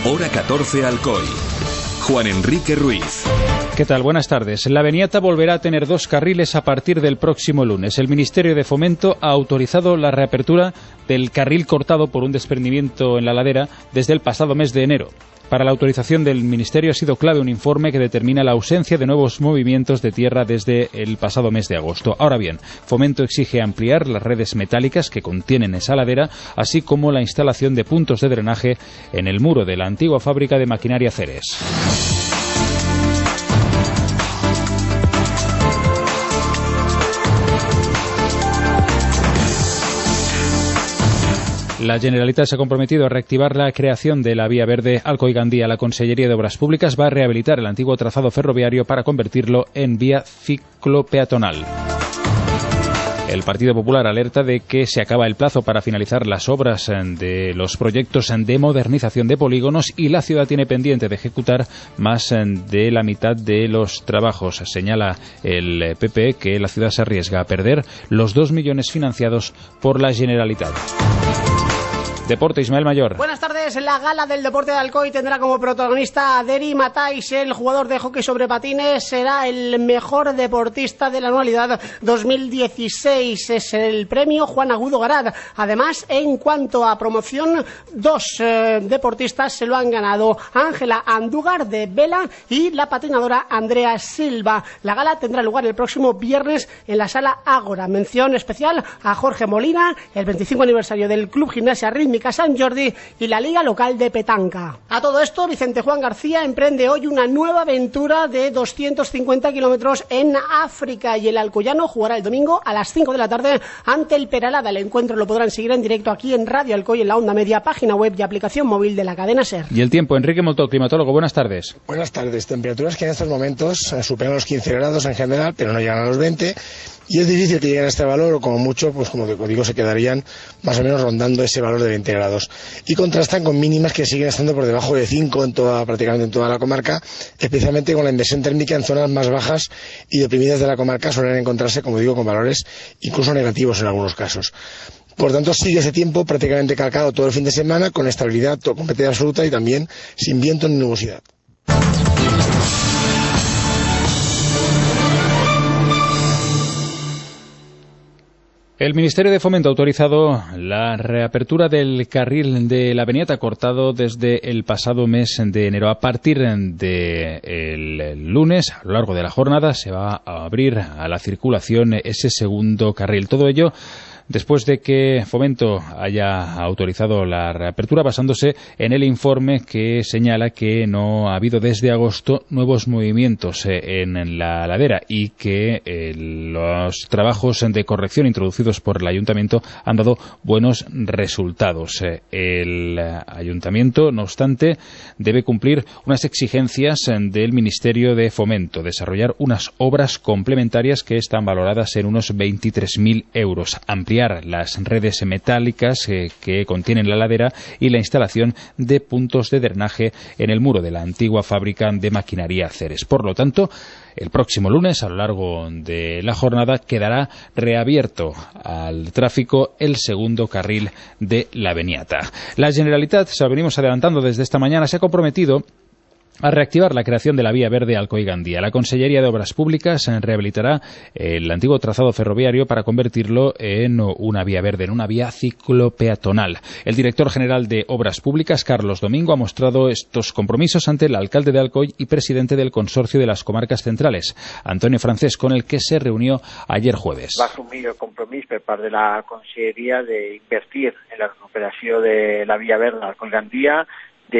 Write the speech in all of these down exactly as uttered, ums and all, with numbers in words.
Hora catorce Alcoy. Juan Enrique Ruiz. ¿Qué tal? Buenas tardes. La Beniata volverá a tener dos carriles a partir del próximo lunes. El Ministerio de Fomento ha autorizado la reapertura del carril cortado por un desprendimiento en la ladera desde el pasado mes de enero. Para la autorización del Ministerio ha sido clave un informe que determina la ausencia de nuevos movimientos de tierra desde el pasado mes de agosto. Ahora bien, Fomento exige ampliar las redes metálicas que contienen esa ladera, así como la instalación de puntos de drenaje en el muro de la antigua fábrica de maquinaria Ceres. La Generalitat se ha comprometido a reactivar la creación de la vía verde Alcoy-Gandía. La Consellería de Obras Públicas va a rehabilitar el antiguo trazado ferroviario para convertirlo en vía ciclopeatonal. El Partido Popular alerta de que se acaba el plazo para finalizar las obras de los proyectos de modernización de polígonos y la ciudad tiene pendiente de ejecutar más de la mitad de los trabajos. Señala el P P que la ciudad se arriesga a perder los dos millones financiados por la Generalitat. Deporte, Ismael Mayor. Buenas tardes. La gala del deporte de Alcoy tendrá como protagonista a Deri Matais, el jugador de hockey sobre patines. Será el mejor deportista de la anualidad dos mil dieciséis. Es el premio Juan Agudo Garad. Además, en cuanto a promoción, dos eh, deportistas se lo han ganado: Ángela Andújar de vela y la patinadora Andrea Silva. La gala tendrá lugar el próximo viernes en la sala Ágora. Mención especial a Jorge Molina, el veinticinco aniversario del Club Gimnasia Rítmica San Jordi y la Liga Local de Petanca. A todo esto, Vicente Juan García emprende hoy una nueva aventura de doscientos cincuenta kilómetros en África y el alcoyano jugará el domingo a las cinco de la tarde ante el Peralada. El encuentro lo podrán seguir en directo aquí en Radio Alcoy, en la onda media, página web y aplicación móvil de la cadena SER. Y el tiempo, Enrique Moltó, climatólogo, buenas tardes. Buenas tardes. Temperaturas que en estos momentos superan los quince grados en general, pero no llegan a los veinte. Y es difícil que lleguen a este valor, o como mucho, pues como digo, se quedarían más o menos rondando ese valor de veinte grados. Y contrastan con mínimas que siguen estando por debajo de cinco en toda, prácticamente en toda la comarca, especialmente con la inversión térmica en zonas más bajas y deprimidas de la comarca suelen encontrarse, como digo, con valores incluso negativos en algunos casos. Por tanto, sigue ese tiempo prácticamente calcado todo el fin de semana, con estabilidad completa y absoluta y también sin viento ni nubosidad. El Ministerio de Fomento ha autorizado la reapertura del carril de la Beniata cortado desde el pasado mes de enero. A partir del lunes, a lo largo de la jornada, se va a abrir a la circulación ese segundo carril. Todo ello después de que Fomento haya autorizado la reapertura basándose en el informe que señala que no ha habido desde agosto nuevos movimientos en la ladera y que eh, los trabajos de corrección introducidos por el Ayuntamiento han dado buenos resultados. El Ayuntamiento, no obstante, debe cumplir unas exigencias del Ministerio de Fomento, desarrollar unas obras complementarias que están valoradas en unos veintitrés mil euros, ampliar las redes metálicas eh, que contienen la ladera y la instalación de puntos de drenaje en el muro de la antigua fábrica de maquinaria Ceres. Por lo tanto, el próximo lunes, a lo largo de la jornada, quedará reabierto al tráfico el segundo carril de la Beniata. La Generalitat, se lo venimos adelantando desde esta mañana, se ha comprometido a reactivar la creación de la vía verde Alcoy-Gandía. La Consellería de Obras Públicas rehabilitará el antiguo trazado ferroviario para convertirlo en una vía verde, en una vía ciclopeatonal. El director general de Obras Públicas, Carlos Domingo, ha mostrado estos compromisos ante el alcalde de Alcoy y presidente del Consorcio de las Comarcas Centrales, Antonio Francés, con el que se reunió ayer jueves. Va assumir el compromís per part de la Conselleria d'invertir en la recuperació de la via verda Alcoy-Gandía,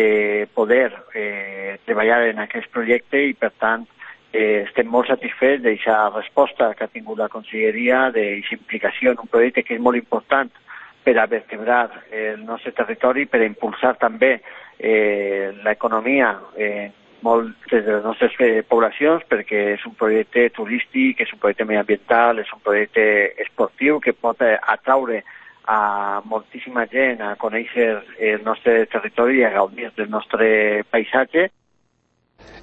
de poder eh, treballar en aquest projecte i, per tant, eh, estem molt satisfets d'aquesta resposta que ha tingut la Conselleria, d'aquesta implicació en un projecte que és molt important per a vertebrar el nostre territori, per a impulsar també eh, l'economia eh, moltes de les nostres eh, poblacions, perquè és un projecte turístic, és un projecte mediambiental, és un projecte esportiu que pot eh, atraure a moltíssima gent a conèixer el nostre territori i a gaudir del nostre paisatge.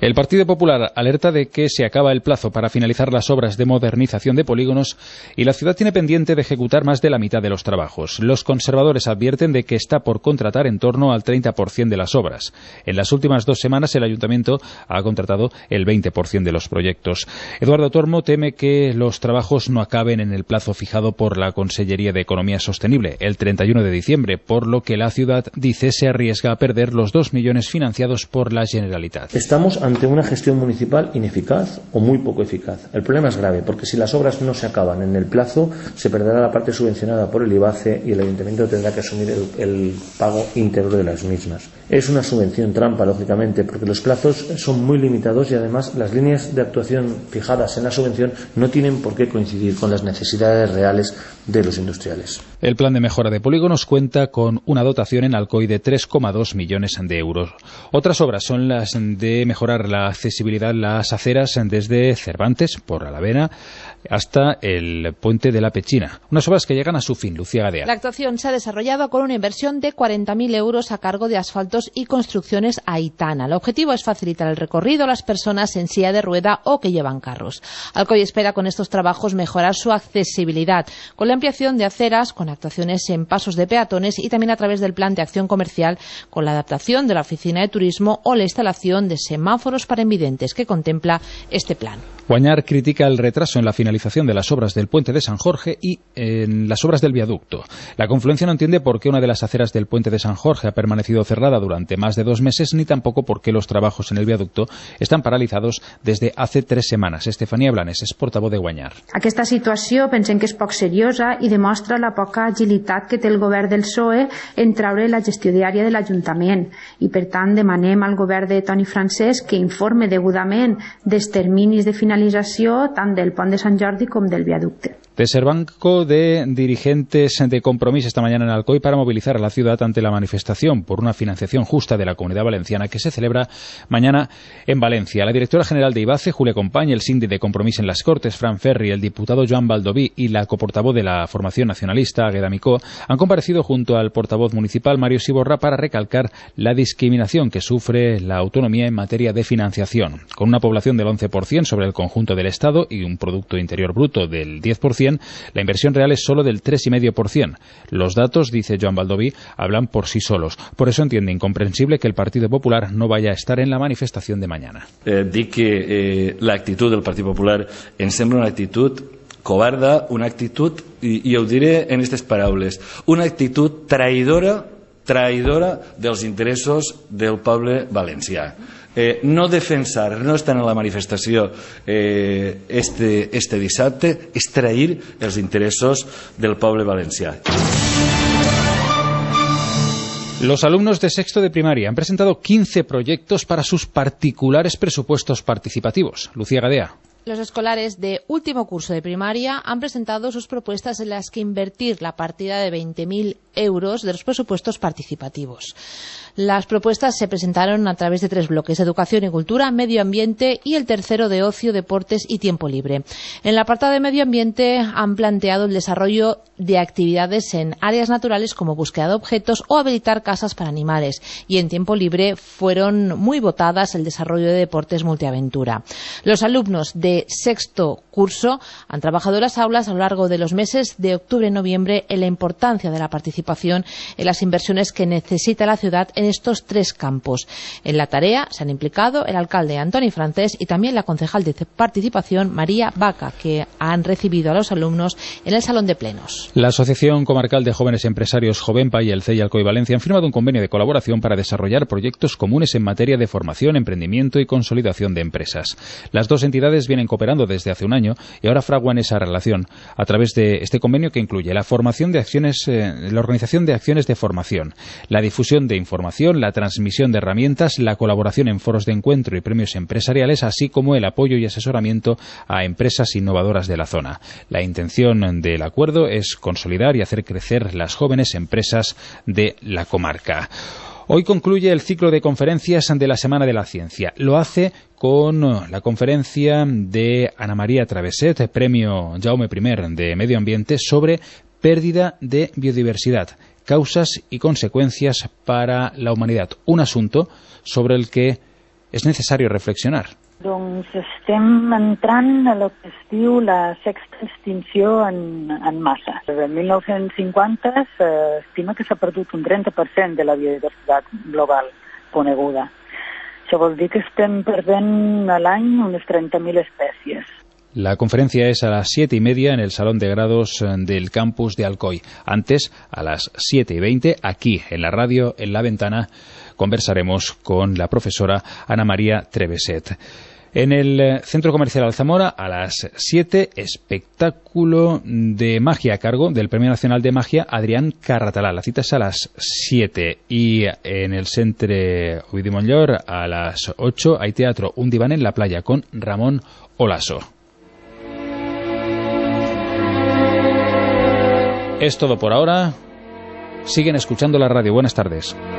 El Partido Popular alerta de que se acaba el plazo para finalizar las obras de modernización de polígonos y la ciudad tiene pendiente de ejecutar más de la mitad de los trabajos. Los conservadores advierten de que está por contratar en torno al treinta por ciento de las obras. En las últimas dos semanas el Ayuntamiento ha contratado el veinte por ciento de los proyectos. Eduardo Tormo teme que los trabajos no acaben en el plazo fijado por la Consellería de Economía Sostenible, el treinta y uno de diciembre, por lo que la ciudad, dice, se arriesga a perder los dos millones financiados por la Generalitat. Estamos ante una gestión municipal ineficaz o muy poco eficaz. El problema es grave porque si las obras no se acaban en el plazo, se perderá la parte subvencionada por el I B A C E y el Ayuntamiento tendrá que asumir el, el pago íntegro de las mismas. Es una subvención trampa, lógicamente, porque los plazos son muy limitados y además las líneas de actuación fijadas en la subvención no tienen por qué coincidir con las necesidades reales de los industriales. El plan de mejora de polígonos cuenta con una dotación en Alcoy de tres coma dos millones de euros. Otras obras son las de mejorar la accesibilidad en las aceras desde Cervantes, por Alavena, hasta el puente de la Pechina. Unas obras que llegan a su fin. Lucía Gadea. La actuación se ha desarrollado con una inversión de cuarenta mil euros a cargo de Asfaltos y Construcciones Aitana. El objetivo es facilitar el recorrido a las personas en silla de rueda o que llevan carros. Alcoy espera con estos trabajos mejorar su accesibilidad, con la ampliación de aceras, con actuaciones en pasos de peatones y también a través del plan de acción comercial, con la adaptación de la oficina de turismo o la instalación de semáforos para invidentes que contempla este plan. Guañar critica el retraso en la finalización de las obras del puente de San Jorge y en las obras del viaducto. La confluencia no entiende por qué una de las aceras del puente de San Jorge ha permanecido cerrada durante más de dos meses, ni tampoco por qué los trabajos en el viaducto están paralizados desde hace tres semanas. Estefanía Blanes és portaveu de Guanyar. Aquesta situació pensem que és poc seriosa i demostra la poca agilitat que té el govern del P S O E en traure la gestió diària de l'Ajuntament i, per tant, demanem al govern de Toni Francesc que informe degudament dels terminis de finalització tant del pont de Sant Jordi com del viaducte. Deserbanco de dirigentes de Compromís esta mañana en Alcoy para movilizar a la ciudad ante la manifestación por una financiación justa de la Comunidad Valenciana que se celebra mañana en Valencia. La directora general de I B A C E, Julia Company, el síndic de Compromís en las Cortes, Fran Ferri, el diputado Joan Baldoví y la coportavoz de la formación nacionalista, Águeda Micó, han comparecido junto al portavoz municipal, Mario Siborra, para recalcar la discriminación que sufre la autonomía en materia de financiación. Con una población del once por ciento sobre el conjunto del Estado y un Producto Interior Bruto del diez por ciento, la inversión real es solo del tres coma cinco por ciento. Los datos, dice Joan Baldoví, hablan por sí solos. Por eso entiende incomprensible que el Partido Popular no vaya a estar en la manifestación de mañana. Eh, dic que eh, l'actitud del Partit Popular em sembla una actitud covarda, una actitud, i, i ho diré en aquestes paraules, una actitud traïdora, traïdora dels interessos del poble valencià. Eh, no defensar, no estar en la manifestació eh, este, este dissabte és trair els interessos del poble valencià. Los alumnos de sexto de primaria han presentado quince proyectos para sus particulares presupuestos participativos. Lucía Gadea. Los escolares de último curso de primaria han presentado sus propuestas en las que invertir la partida de veinte mil euros de los presupuestos participativos. Las propuestas se presentaron a través de tres bloques: educación y cultura, medio ambiente y el tercero de ocio, deportes y tiempo libre. En el apartado de medio ambiente han planteado el desarrollo de actividades en áreas naturales como búsqueda de objetos o habilitar casas para animales, y en tiempo libre fueron muy votadas el desarrollo de deportes multiaventura. Los alumnos de sexto curso han trabajado en las aulas a lo largo de los meses de octubre y noviembre en la importancia de la participación en las inversiones que necesita la ciudad en estos tres campos. En la tarea se han implicado el alcalde Antoni Francesc y también la concejal de participación María Vaca, que han recibido a los alumnos en el salón de plenos. La Asociación Comarcal de Jóvenes Empresarios Jovenpa y el C E I Alcoy Valencia han firmado un convenio de colaboración para desarrollar proyectos comunes en materia de formación, emprendimiento y consolidación de empresas. Las dos entidades vienen cooperando desde hace un año y ahora fraguan esa relación a través de este convenio que incluye la formación de acciones, eh, la organización de acciones de formación, la difusión de información, la transmisión de herramientas, la colaboración en foros de encuentro y premios empresariales, así como el apoyo y asesoramiento a empresas innovadoras de la zona. La intención del acuerdo es consolidar y hacer crecer las jóvenes empresas de la comarca. Hoy concluye el ciclo de conferencias de la Semana de la Ciencia. Lo hace con la conferencia de Ana María Traveset, premio Jaume primer de Medio Ambiente, sobre pérdida de biodiversidad, causas y consecuencias para la humanidad. Un asunto sobre el que es necesario reflexionar. Doncs estem entrant a lo que es diu la sexta extinció en, en massa. Des mil nou-cents cinquanta s'estima que s'ha perdut un trenta per cent de la biodiversitat global coneguda. Això vol dir que estem perdent a l'any unes trenta mil espècies. La conferencia es a las siete y media en el Salón de Grados del campus de Alcoy. Antes, a las siete y veinte, aquí en la radio, en La Ventana, conversaremos con la profesora Ana María Treveset. En el Centro Comercial Alzamora, a las siete, espectáculo de magia a cargo del Premio Nacional de Magia Adrián Carratalà. La cita es a las siete. Y en el Centre Ovidi Montllor, a las ocho, hay teatro Un diván en la playa con Ramón Olaso. Es todo por ahora. Siguen escuchando la radio. Buenas tardes.